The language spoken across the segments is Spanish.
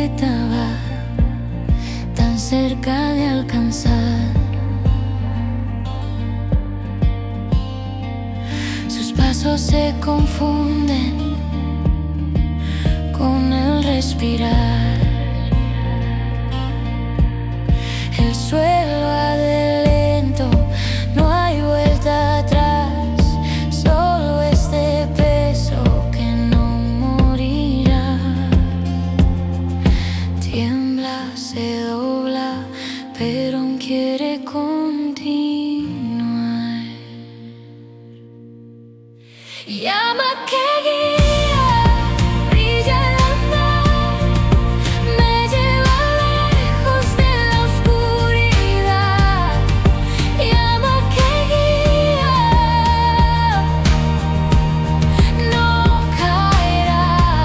estaba tan cerca de alcanzar. Sus pasos se confunden con el respirar. El suelo de lento, no hay vuelta atrás, solo este peso que no morirá. Tiembla, se dobla, pero aún quiere continuar. Llama que guía, brilla al andar, me lleva lejos de la oscuridad. Llama que guía, no caerá.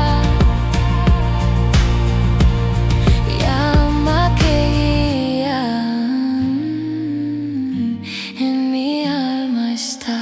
Llama que guía, en mi alma está.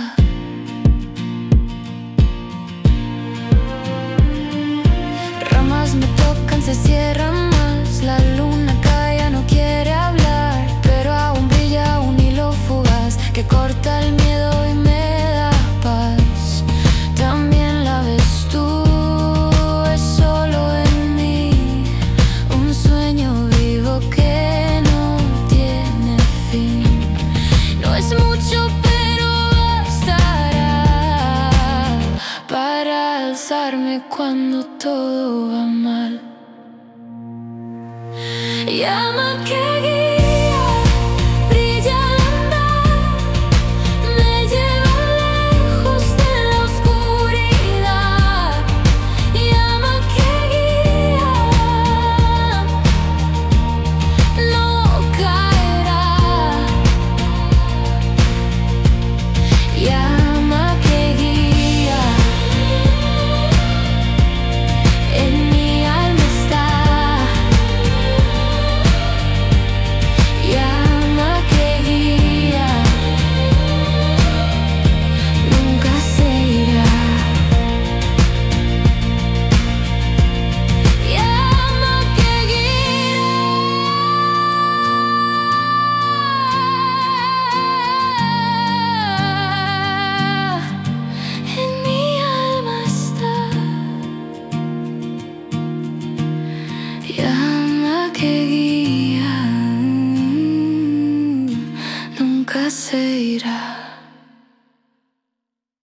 Me tocan, se cierran más. La luna cae, ya no quiere hablar, pero aún brilla un hilo fugaz que corta el miedo y me da paz. También la ves tú, es solo en mí, un sueño vivo que no tiene fin. No es mucho, pero bastará para alzarme cuando todo va mal. Llama que guía, brilla al andar, me lleva lejos de la oscuridad. Llama que guía, no caerá. Llama que guía, en mi alma está. Llama que guía, nunca se irá. Llama que guía, en mi alma está. Llama que guía, nunca se irá.